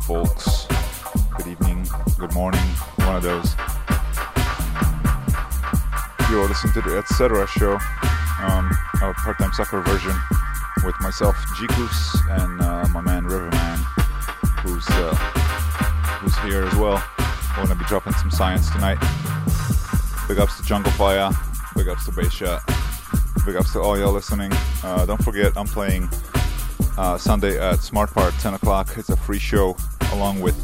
folks. Good evening, good morning, one of those. You're listening to the Etc. show, a part-time sucker version with myself, Jikus, and my man Riverman, who's here as well. We're gonna be dropping some science tonight. Big ups to Jungle Fire, big ups to Bass Shot, big ups to all y'all listening. Don't forget, I'm playing Sunday at Smart Park, 10 o'clock. It's a free show, along with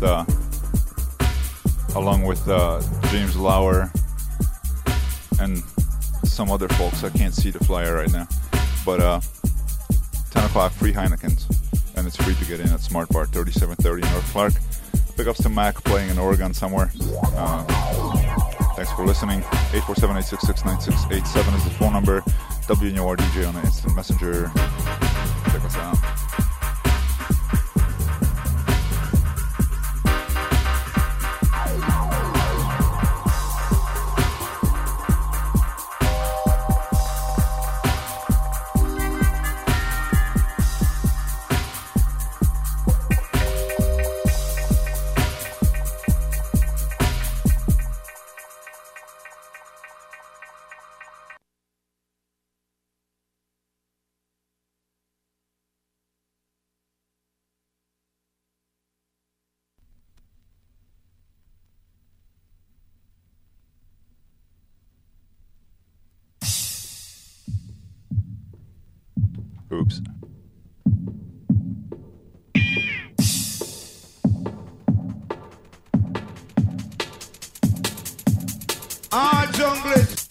James Lauer and some other folks. I can't see the flyer right now, but 10 o'clock, free Heineken's, and it's free to get in at Smart Park, 3730 North Clark. Big ups to Mac playing in Oregon somewhere. Thanks for listening. 847-866-9687 is the phone number. WNUR-DJ on the instant messenger. Check us out. Oops. Junglist.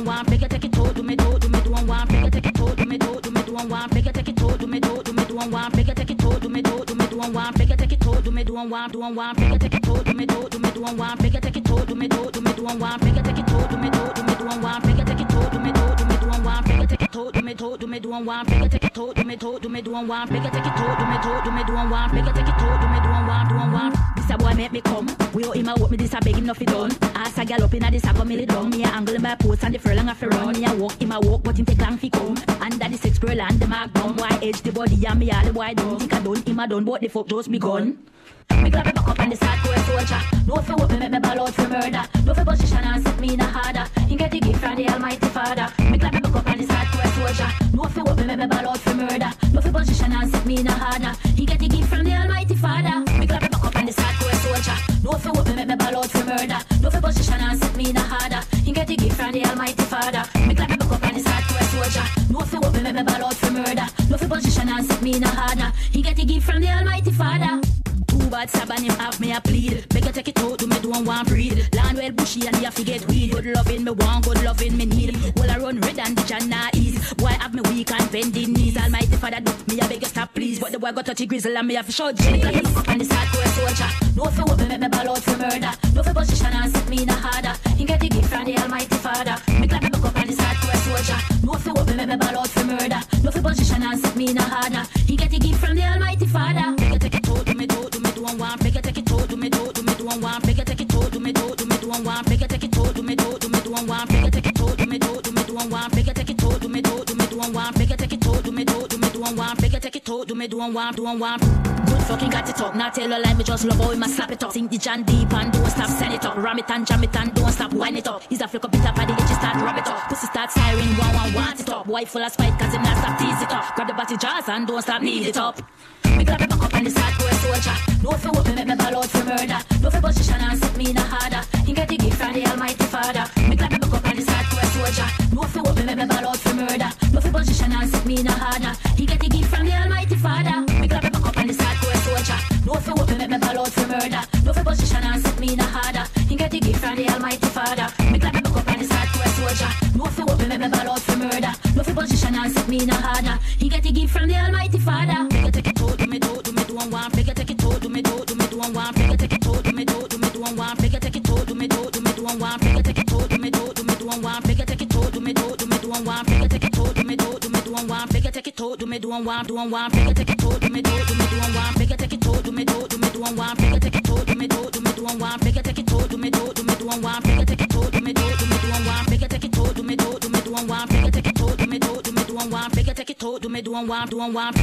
one one, make it take it to me do one one, make it take it to me do one one, make it take it to me do one one, make it take it to me do one one, make it take it to me do one one, make it take it to me do one one, make it take it to me do one one, make it take it to me do one one, make it take it to me do one one, make it take it to me do one one, make it take it to me do one one, make it take it to me do one one, make it take it to me do one one. This a boy make me come. We owe him a walk me this a beg him nothing done. Ask a gal up inna this a come me down. Me a angle my post and the furlong a fi run. Me a walk him a walk but him take long fi come. Under the 6 girl and the mark down. Why edge the body and me all the boy down. Think I done him a done but the fuck just begun. Me grab me back up on the side to a soldier. No fi what me make me ball out for murder. No fi position and set me in a harder. He get the gift from the Almighty Father. Me grab me back up on the side to a soldier. No fi what me make me ball out for murder. No fi position and set me in a harder. He get the gift from the Almighty Father. Me grab me back up on the side to a soldier. No fi what me make me ball out for murder. No fi position and set me in a harder. He get the gift from the Almighty Father. Me grab me back up on the side to a soldier. No fi what me make me ball out for murder. No fi position and set me in a harder. He get the gift from the Almighty Father. Too bad Saban him have me a plead. Make you take it out to me do one breed. Land well bushy and you have to get weed. Good loving me want, good loving me need. Well I run red and the Jana ease. Boy have me weak and bending knees. Almighty Father do me a beg you stop please. But the boy got touchy grizzle and me have to show Jenny. Like me up on the side to a soldier. No fi what me make me ball out for murder. No fi position and set me in a harder. He get the gift from the Almighty Father. Me clap me back up on the side to a soldier. No fi what me make me ball out for murder. No fi position and set me in a harder. He get the gift from the Almighty Father. Make you take it out to me do one one, make it take it to me do one one, make it take it to me do one one, make it take it to me do one one, make it take it to me do one one, make it take it to me do one one, make it take it to me do one one, make it take it to me do one one. Good fucking got it up, not tell a lie, me just love how him a slap it up. Sink the John deep and don't stop, send it up. Ram it and jam it and don't stop, wind it up. He's a flick up it up at the edge, start rub it up. Pussy start siren, one want it up. Boy full of spite cause him not stop tease it up. Grab the body jaws and don't stop, knead it up. Me grab me back up on the side to a soldier. No fi what me make me ball out for murder. No fi position and set me in a harder. He get the gift from the Almighty Father. Me grab me back up on the side to a soldier. No fi what me make me ball out for murder. No fi position and set me in a harder. He get the gift from the Almighty Father. Me grab me back up on the side to a soldier. No fi what me make me ball out for murder. No fi position and set me in a harder. He get the gift from the Almighty Father. Me grab me back up on the side to a soldier. No fi what me make me ball out for murder. No fi position and set me in a harder. He get the gift from the Almighty Father. Make it take it to me do one one, make it take it to me do one one, make it take it to me do one one, make it take it to me do one one, make it take it to me do one one, make it take it to me do one one, make it take it to me do one one, make it take it to me do one one, make it take it to me do one one, make it take it to me do one one, make it take it to me do one one, make it take it to me do one one, make it take it to me do one one, make it take it to me do one one, make it take it to me do one one, make it take it to me do one one.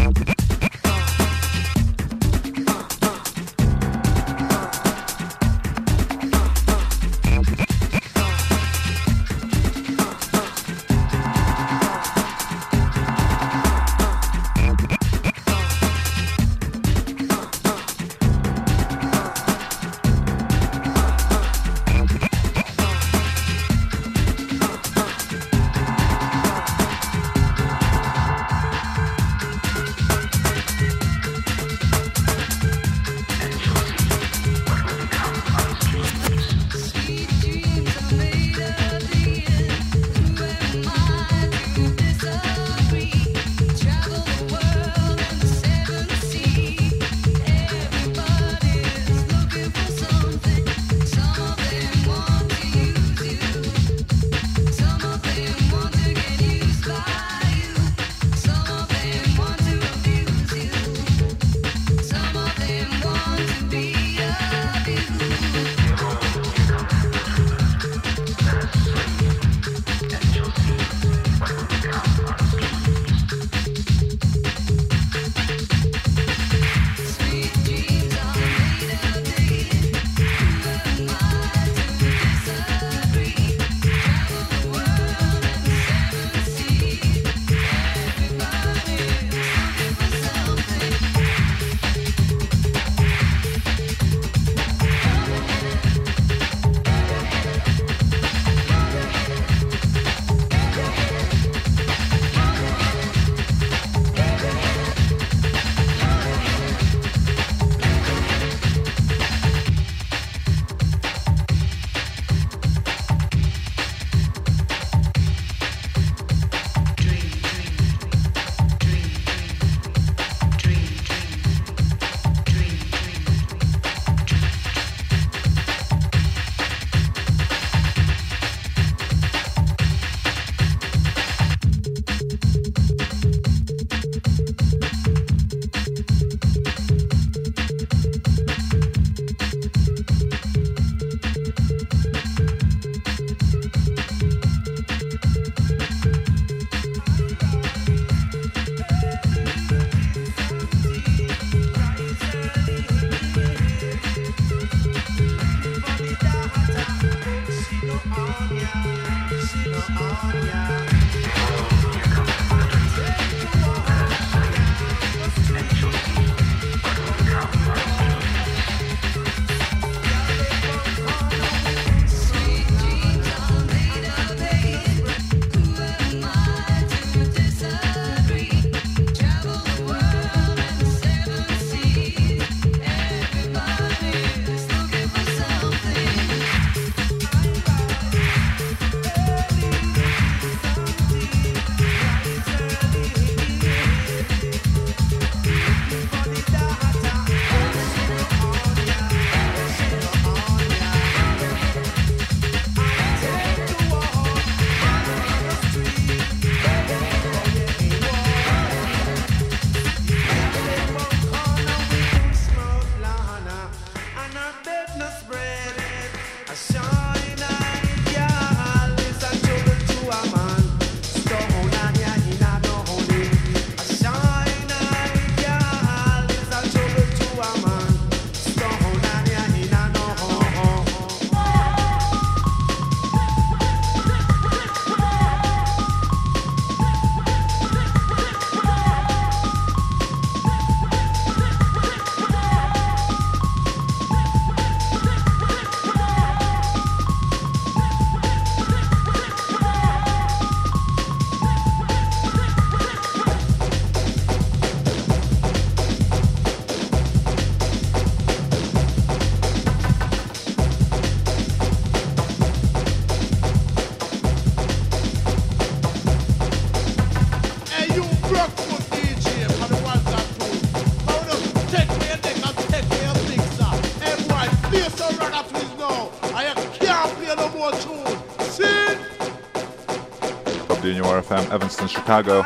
WCCR FM, Evanston, Chicago.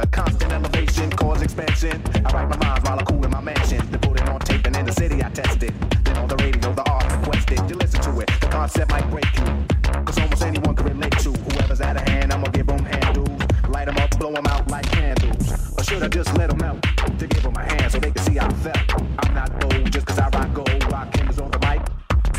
Constant elevation, cause expansion. I write my rhymes while I cool in my mansion. They put it on tape and in the city I test it. Then on the radio, the art requested. You listen to it, the concept might break you. Cause almost anyone can relate to. Whoever's out of hand, I'ma give them handles. Light them up, blow them out like candles. Or should I just let them melt? To give them a hand so they can see how I felt. I'm not old just cause I rock gold. Rock Kim is on the mic.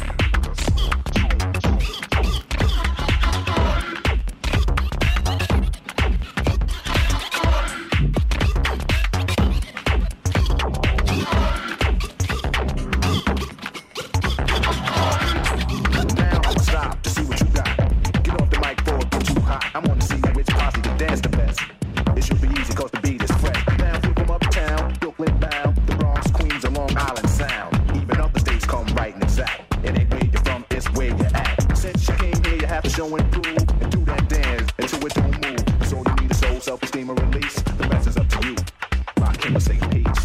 Showing through and do that dance until it don't move. So you need a soul, self-esteem, or release. The rest is up to you. Rock him or say peace.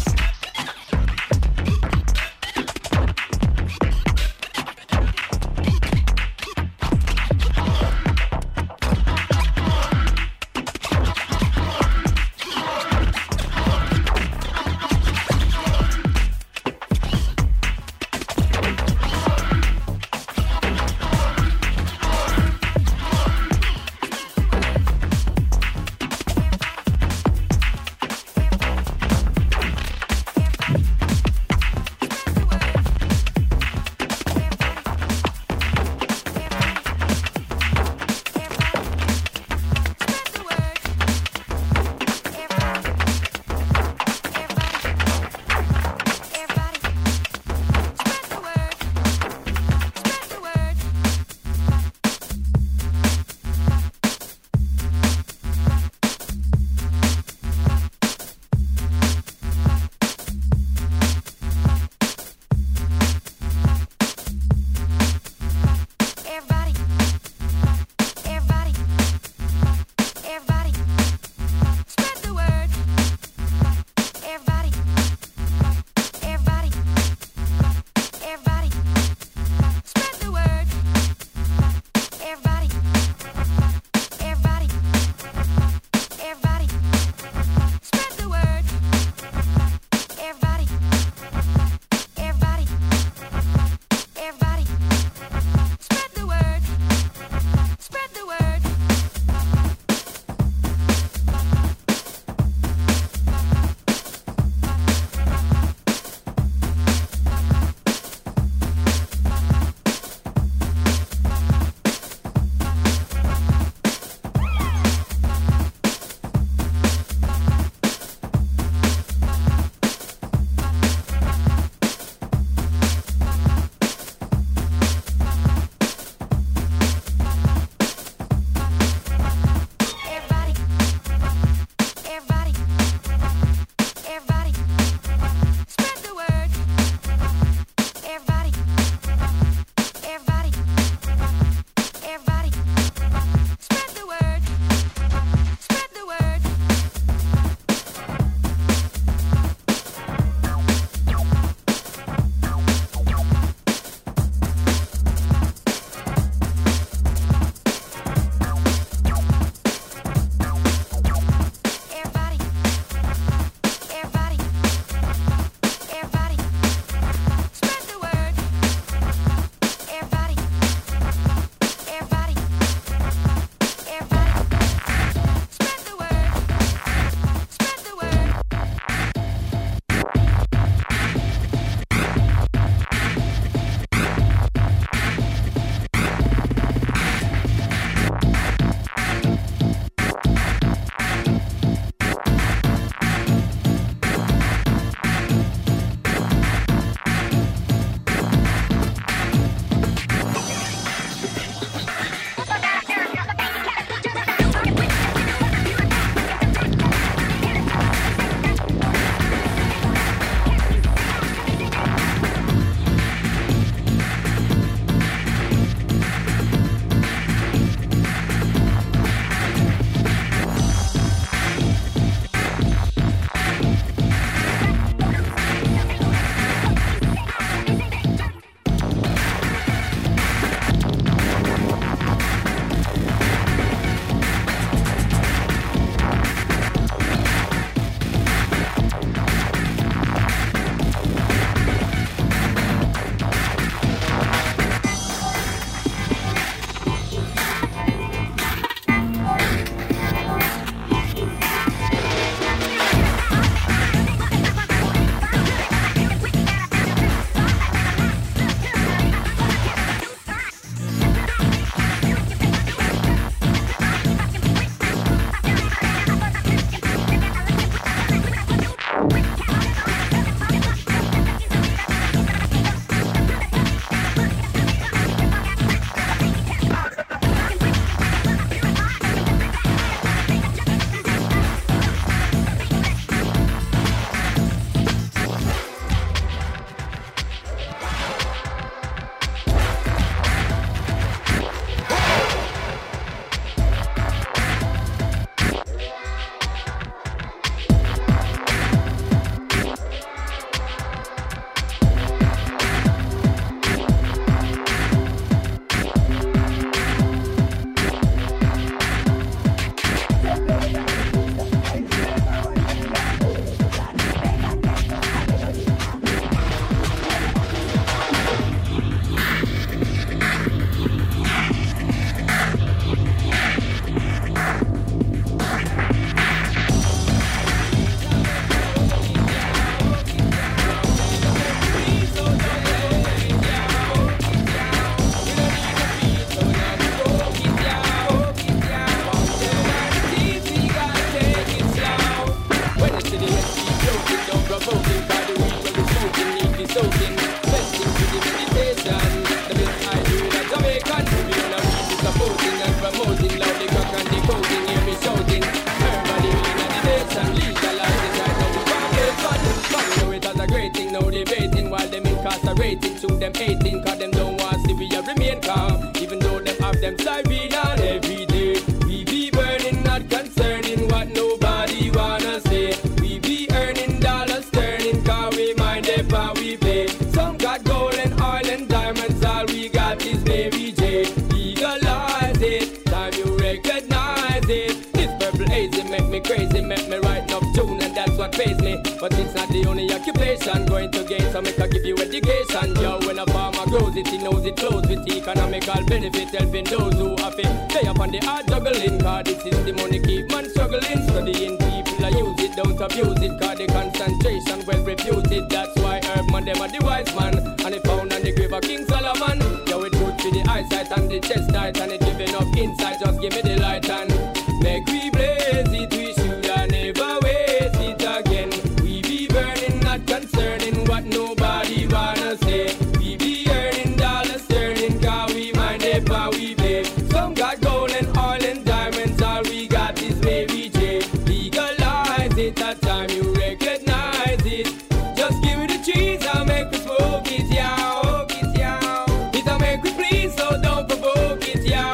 them hating, cause them don't want to see we remain calm. Even though them have them siren on every day. We be burning, not concerning what nobody wanna say. We be earning dollars, turning, cause we mind if how we pay. Some got gold and oil and diamonds, all we got is Mary J. Legalize it, time you recognize it. This purple hazy make me crazy, make me write enough tune, and that's what pays me. But it's not the only occupation, going to gain, so make I give you education. Yo, when a farmer grows it, he knows it flows with economical benefit, helping those who have it. Stay up on the hard juggling, cause this is the money keep man struggling. Studying people, I use it, don't abuse it, cause the concentration well reputed. That's why Herb man, them are the wise man, and they found on the grave of King Solomon. Yo, it good for the eyesight and the chest tight, and it giving up insight, just give me the light and make we blaze it, we should never waste it again. We be burning, not concerning what nobody wanna say. We be earning dollars, turning, cause we mind if how we pay. Some got gold and oil and diamonds, all we got is Mary J. Legalize it, that time you recognize it. Just give me the cheese, I'll make me smoke it, yeah, it'll make me please, so don't provoke it, yeah,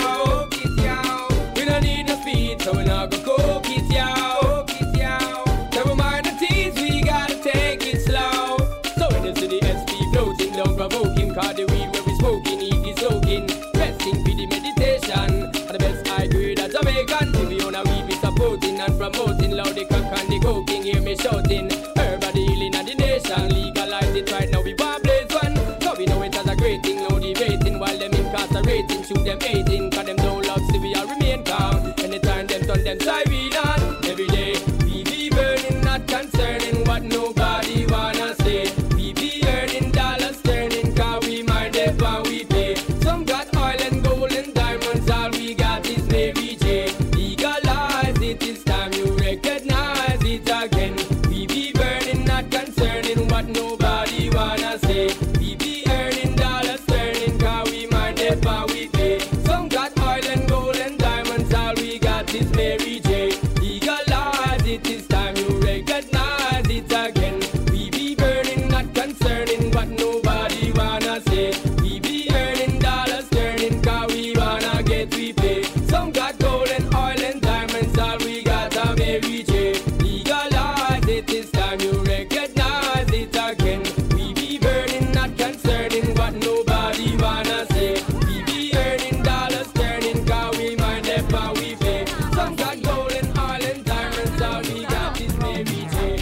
we don't need no speed, so we're not gonna cook it, yeah. Never mind the tease, we gotta take it slow. So when you see the SP floating, don't provoke him, cause the weed where we smoking, he is soaking. Resting for the meditation, and the best high grade of Jamaican. To be on a weed be supporting and promoting, loud the crack and the coking, hear me shouting. Herb the healing of the nation, legalize it right now, we want blaze one. So we know it as a great thing, no debating, while them incarcerating, shoot them hating, cause them don't love, so we all remain calm. Anytime them turn them siren on, every day we be burning, not concerning what nobody wanna say. We be earning dollars, turning, cause we mind if how we pay. Some got oil and gold and diamonds, all we got is Mary J. Legalize it, it's time you recognize it again. We be burning, not concerning what nobody wanna say. We be earning dollars, turning, cause we mind if how we pay. Some got oil and gold and diamonds, all we got is Mary J. Legalize it, it's time you recognize it again. We be burning, not concerning what nobody wanna say. We be earning dollars, turning, cause we wanna get we pay. Some got gold and oil and diamonds, all we got are Mary J. Legalize it, it's time you recognize it again. We be burning, not concerning what nobody wanna say. We be earning dollars, turning, cause we mind if how we pay. Some got gold and oil and diamonds, all we got is Mary J.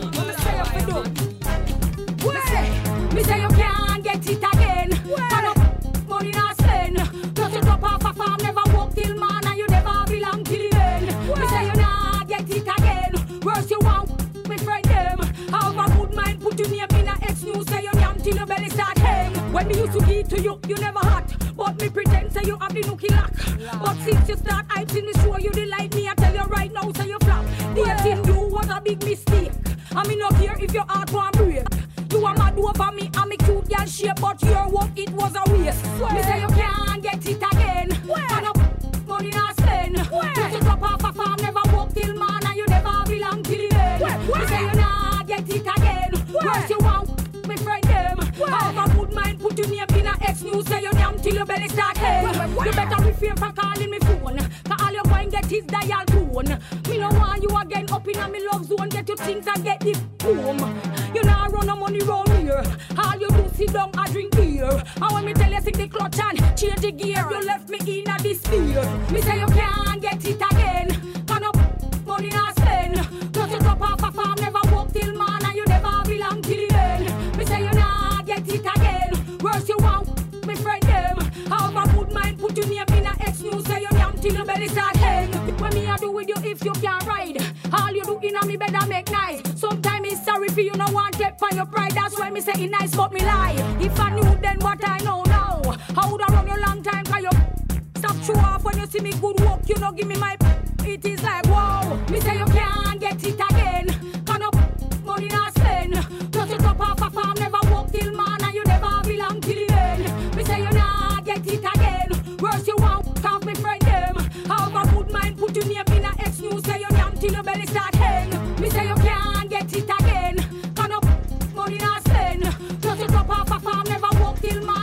Me say you can't get it again. Turn up, money not spend. Just you drop off a farm, never walk till man, and you never belong till the end. Me say you not get it again. Worse you want, me friend them. However good mind put your name in a X news, say you damn till your belly start hang. When me used to give to you, you never hot. But me pretend say you have the nookie lock. But since you start hyping me, show you the light me, I tell you right now, say you flop. Dating you was a big mistake. I mean not here if your heart won't break. You are mad over me, I'm a cute girl shape, but your work, it was a waste. Me say you can't get it again. Turn up, money not spend. Just you drop off a farm, never walk till man, and you never belong till the end. Me say you not get it again. Worse you want, me friend them. However good mind put your name in a X news, say you damn till your belly start hang. You better refrain from calling me phone, cause all you go and get is dial tone. Me no want you again up in a me love zone, get your things and get this home. You not run no money round here. All you do sit down and drink beer. And when me tell you sing the clutch and change the gear, you left me in a despair. Me say you can't get it again. Turn up, money not spend. Just you drop off a farm, never walk till man, and you never belong till the end. Me say you not get it again. Worse you want, me friend them. However good mind put your name in a X news, say you damn till your belly start hang. What me I do with you if you can't ride? All you do in a me better make nice. Sometimes it's sorry for you, no one take for your pride. That's why me say it nice, but me lie. If I knew then what I know now, I would have run you long time, cause you stop show off when you see me good work. You know give me my, it is like wow. Me say you can't get it again. Turn up, money not spend. Just you drop off a farm, never walk till man, and you never belong till the end. Me say you not get it again. Worse you want, cause me friend them. However good mind put your name in a X news, say you damn till your belly start hang. Me say you can't get it again. Turn up, money not spend. Just you drop off a farm, never walk till man.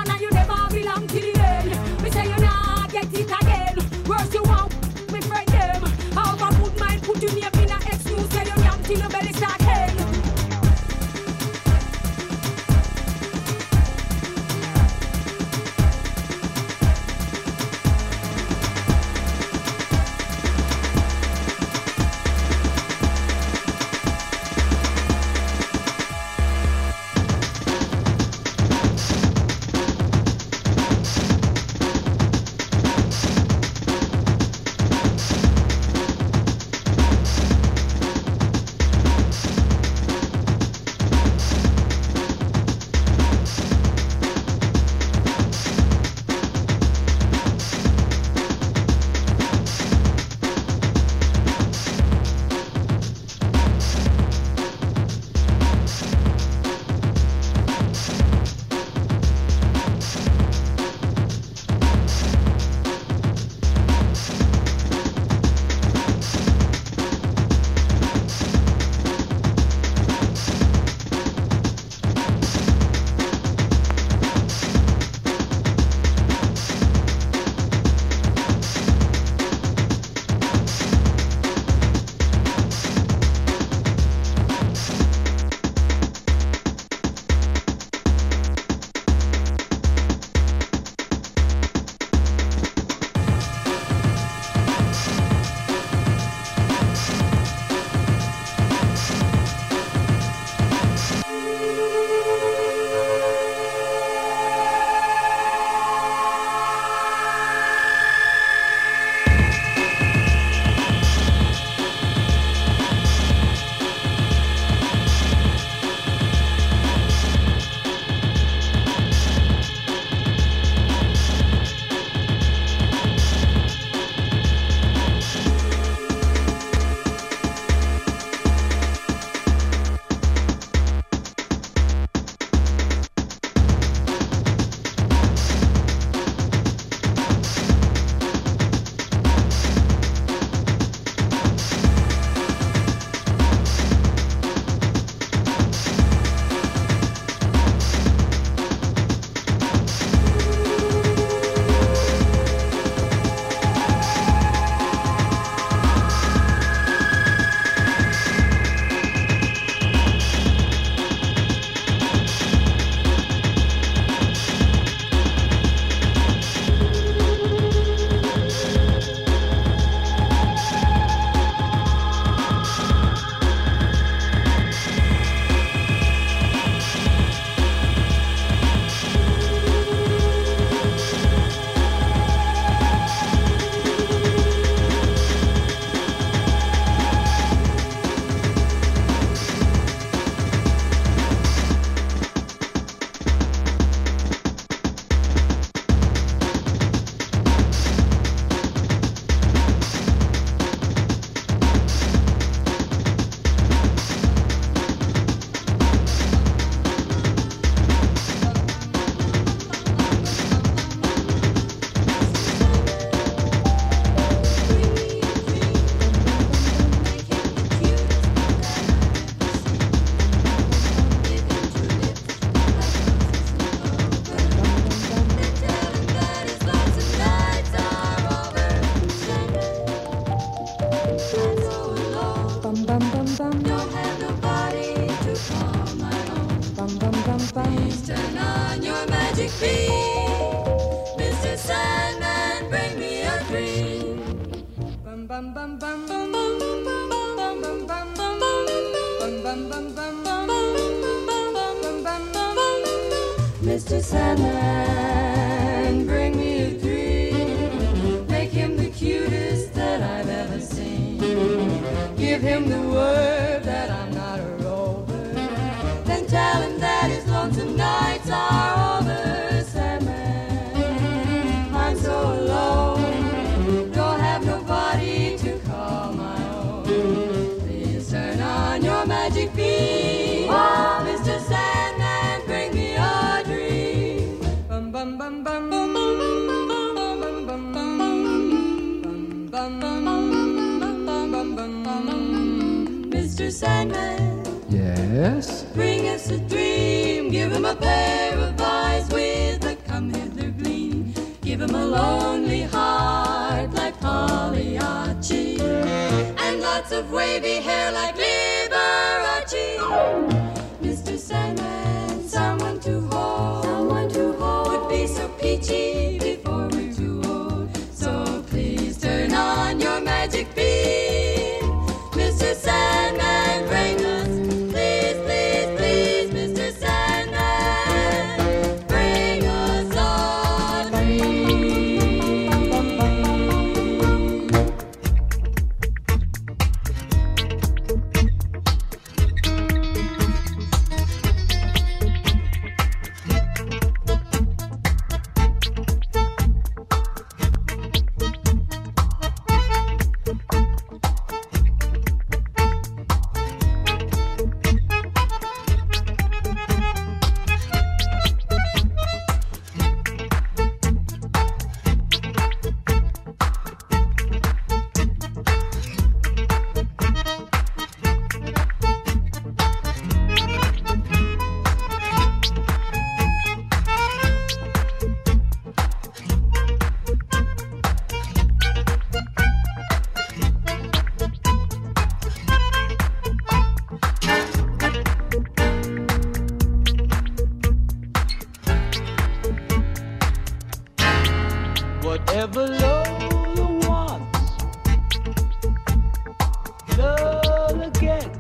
fiend. Mr. Sandman, bring me a dream. Bum bum bum bum bum bum bum bum bum bum bum bum bum bum. Mr. Sandman, bring me a dream. Make him the cutest that I've ever seen. Give him the word that I'm not a rover. Then tell him that his lonesome nights are over. Sandman, I'm so alone. Don't have nobody to call my own. Please turn on your magic beam. Oh, Mr. Sandman, bring me a dream. Bum bum bum bum bum bum bum bum bum bum bum bum. Mr. Sandman, Yes? bring us a dream. Give him a pair of eyes with a come hither gleam. Give him a lonely heart like Pagliacci, and lots of wavy hair like Liberace. Mr. Sandman, someone to hold would be so peachy before we're too old. So please turn on your magic beam. Mr. Sandman, bring us, please, please, please, Mr. Sandman, bring us a dream. Whatever Lola wants, Lola gets.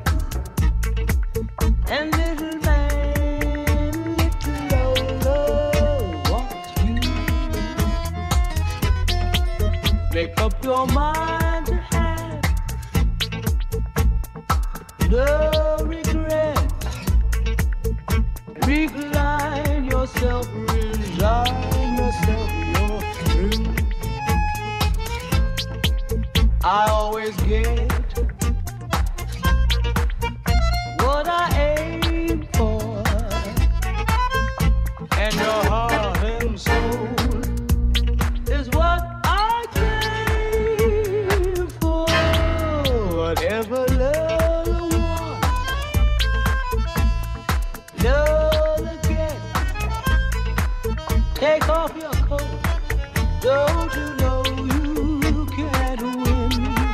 And little man, little Lola wants you. Make up your mind to have no regret. Recline yourself, resign yourself. I always get what I aim for, and your heart and soul is what I crave for. Whatever Lola wants, Lola gets. Take off your coat, don't you know you can't win?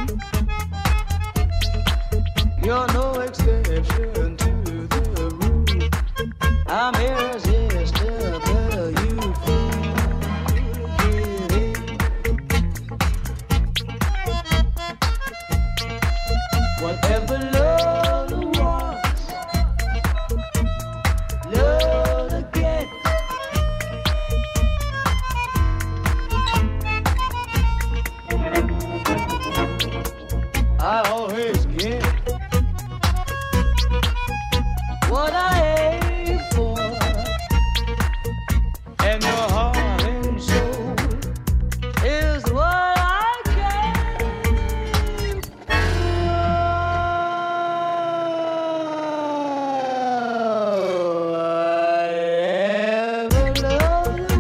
You're no exception to the rule. I'm irresistible, you fool. Give in. Whatever Lola wants, Lola gets. I always get what I aim for, and your heart and soul is what I came for. Whatever Lola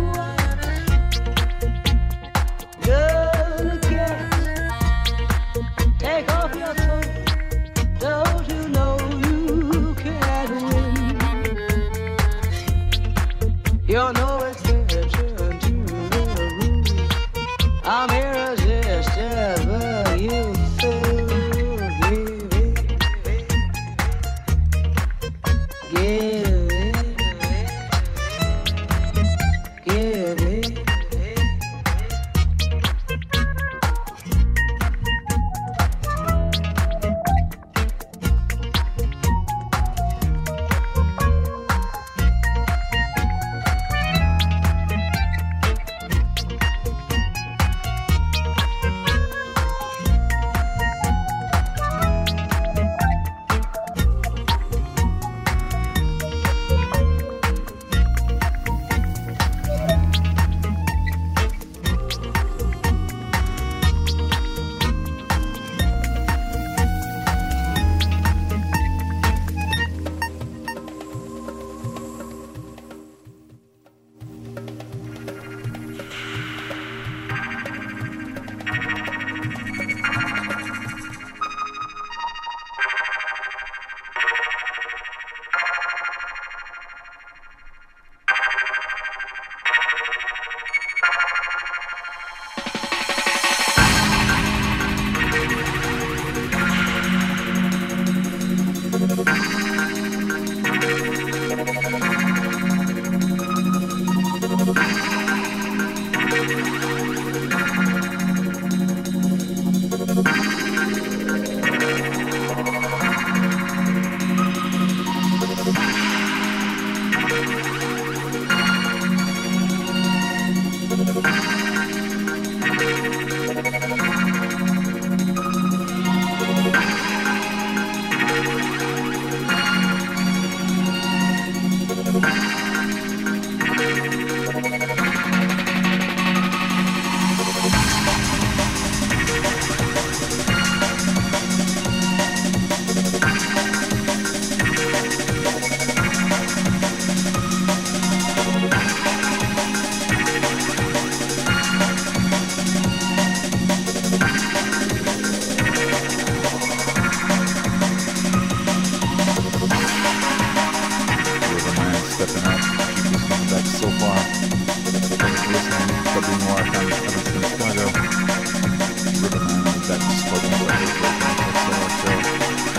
wants, Lola gets. Take off your coat, don't you know you can't win? You're no exception to the rule. I'm irresistible, you fool. Give in. stepping out. That's so far. Thanks for listening. W Noir, Evanston, Chicago. Riverman, back to Spartan Records, that's our show.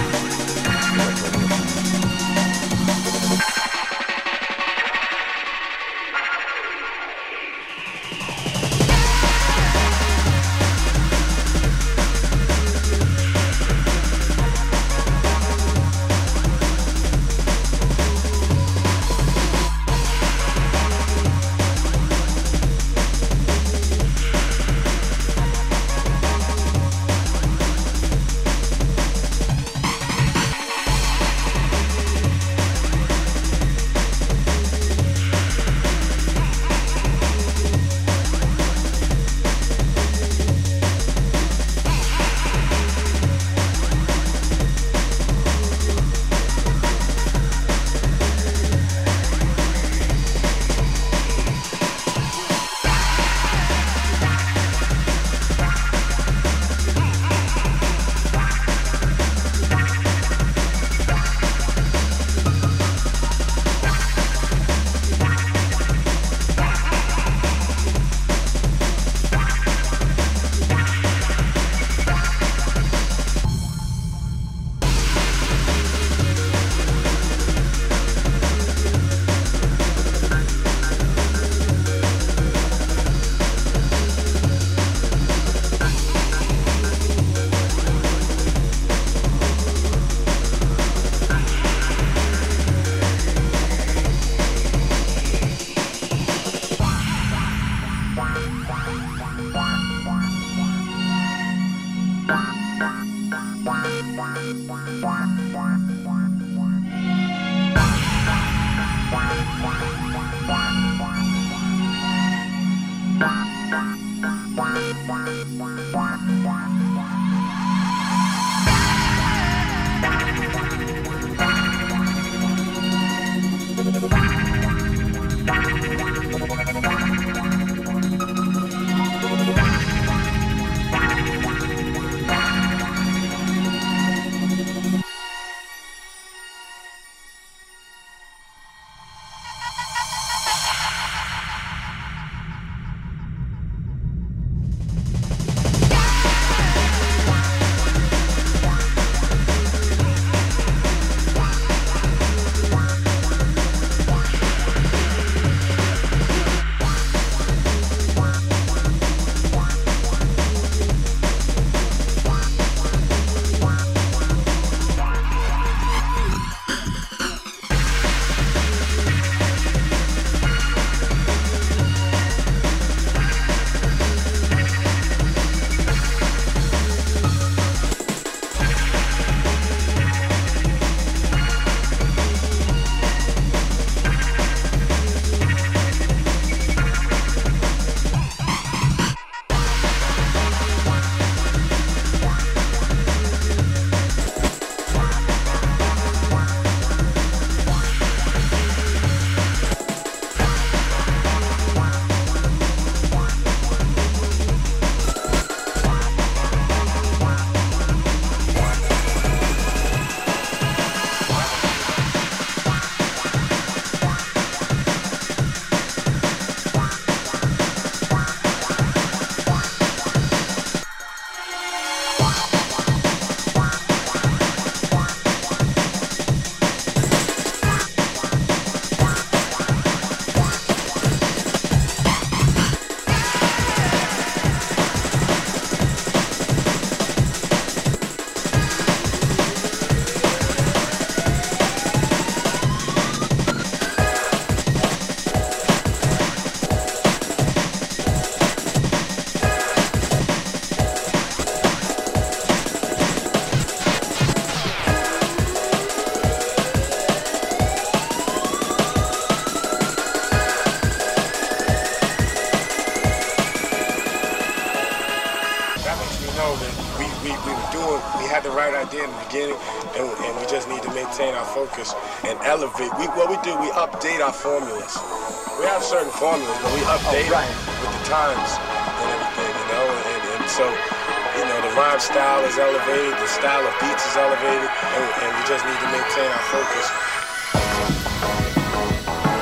And we just need to maintain our focus and elevate. What we do, we update our formulas. We have certain formulas, but we update them with the times and everything, you know. And so, you know, the rhyme style is elevated, the style of beats is elevated, and we just need to maintain our focus.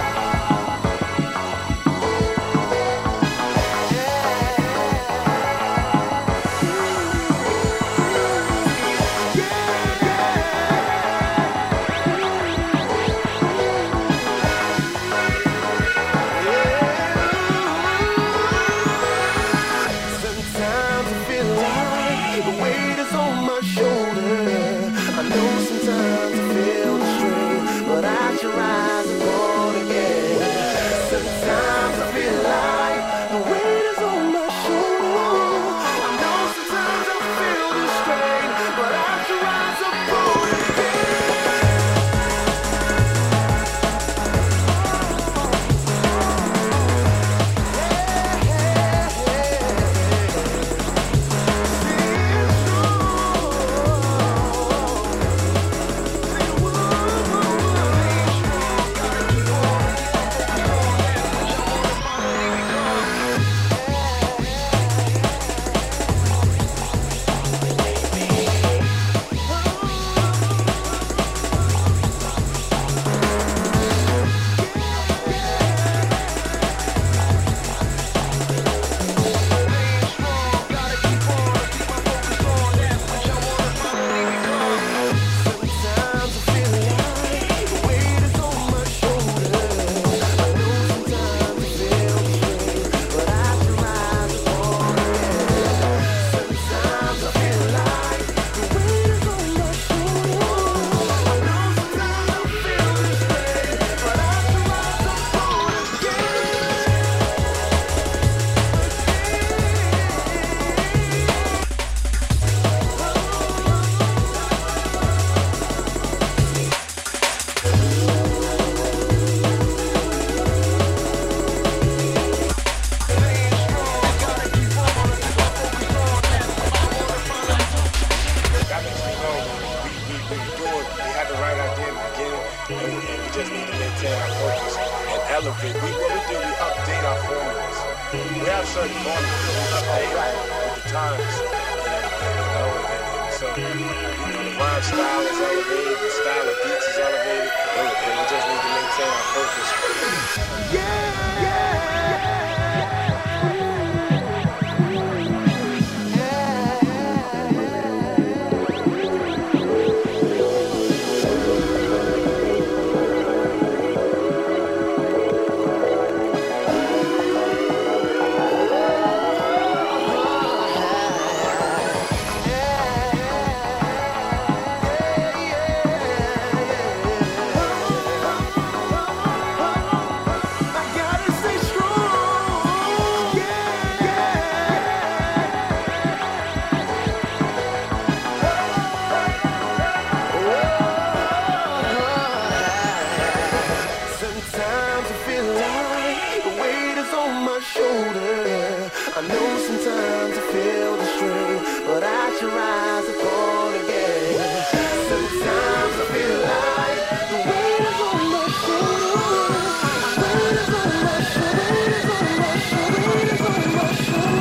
and we just need to maintain our focus and elevate. What we do, we update our formulas. We have certain formulas that we update with the times and everything, you know, and so, the rhyme style is elevated, the style of beats is elevated, and we just need to maintain our focus. I know sometimes I feel the strain, but I should rise and fall again. Sometimes I feel like the weight is on my shoulder. Weight is on my shoulder. Weight is on my shoulder.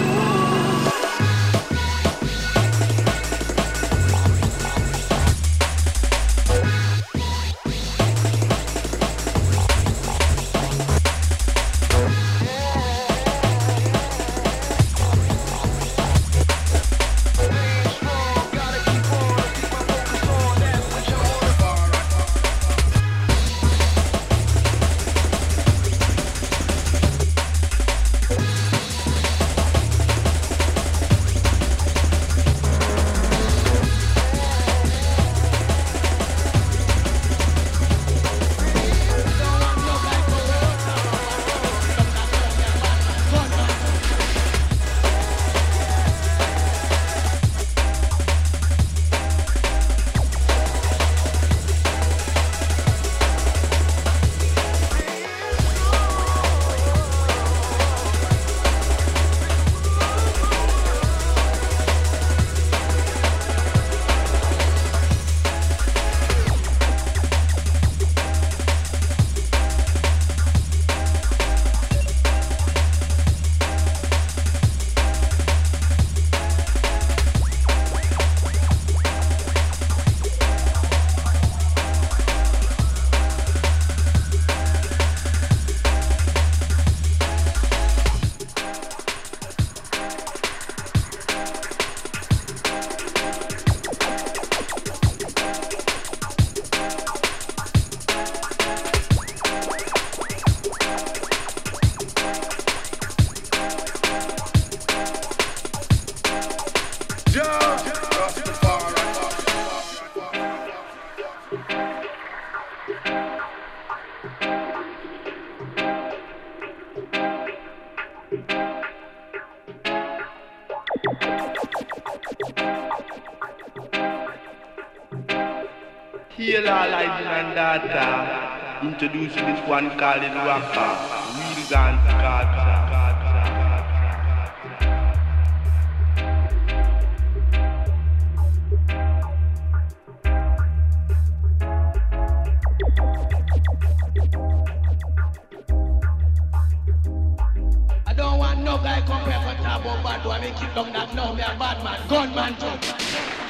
Heal all Island and data. Introducing this one called Rocker. Real Guns Carter. I don't want no guy come here for talk about bad boy. I make it down that now me a bad man, gunman too.